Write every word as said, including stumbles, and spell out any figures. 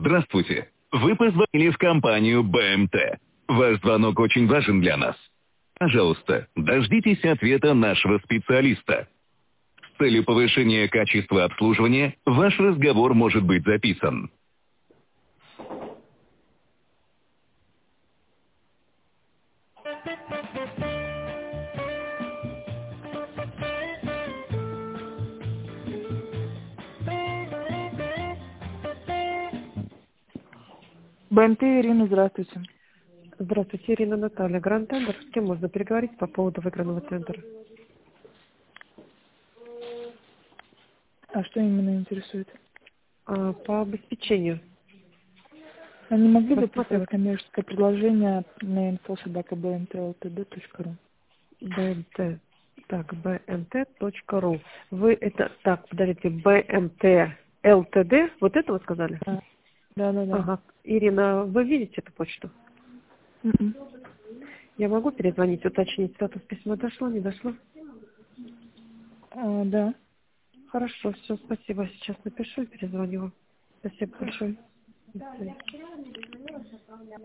Здравствуйте. Вы позвонили в компанию бэ эм тэ. Ваш звонок очень важен для нас. Пожалуйста, дождитесь ответа нашего специалиста. С целью повышения качества обслуживания ваш разговор может быть записан. бэ эм тэ, Ирина, здравствуйте. Здравствуйте, Ирина, Наталья. Гранд Тендер. С кем можно переговорить по поводу выигранного тендера? А что именно интересует? А, по обеспечению. А не могли бы Посмотрим. прислать коммерческое предложение на инфо собака бэ эм тэ эл тэ дэ точка ру? бэ эм тэ. Так, бэ эм тэ точка ру. Вы это... Так, подождите, бэ эм тэ эл тэ дэ? Вот это вы сказали? Да, да, да. да. Ага. Ирина, вы видите эту почту? Мгм. Я могу перезвонить, уточнить, статус письма дошло, не дошло? А, да. Хорошо, все, спасибо. Сейчас напишу и перезвоню вам. Спасибо Хорошо. большое. До свидания.